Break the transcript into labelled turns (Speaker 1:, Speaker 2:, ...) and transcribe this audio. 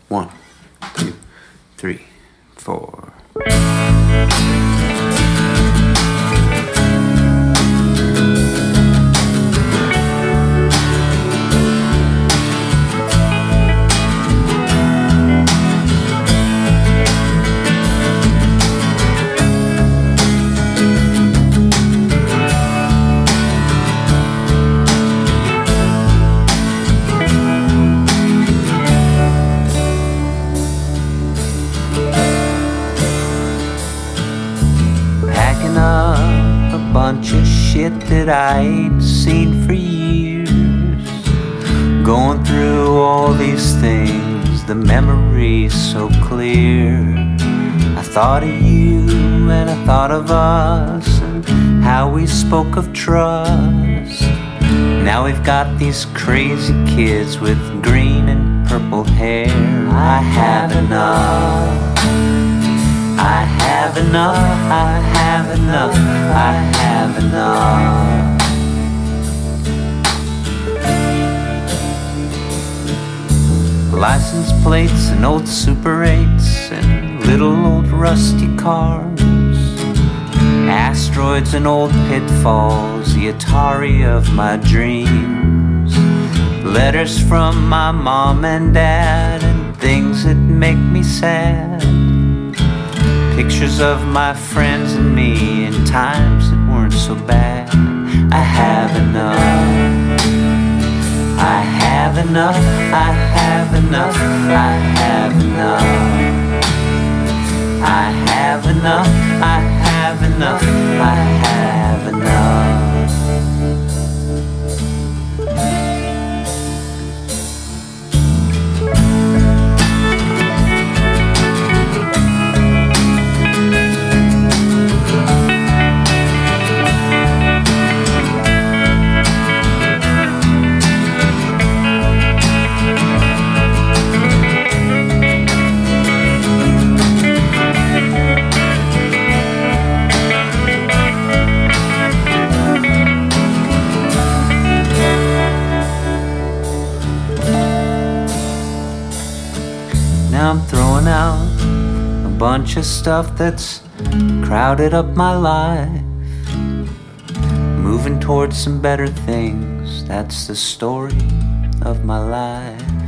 Speaker 1: 1, 2, 3, 4. Bunch of shit that I ain't seen for years. Going through all these things, the memory's so clear. I thought of you and I thought of us and how we spoke of trust. Now we've got these crazy kids with green and purple hair. I have enough. I have enough, I have enough, I have enough. License plates and old Super 8s and little old rusty cars, asteroids and old pitfalls, the Atari of my dreams. Letters from my mom and dad and things that make me sad. Pictures of my friends and me in times that weren't so bad. I have enough. I have enough. I have enough. I have enough. I have enough. I have enough. I have enough. Now I'm throwing out a bunch of stuff that's crowded up my life. Moving towards some better things, that's the story of my life.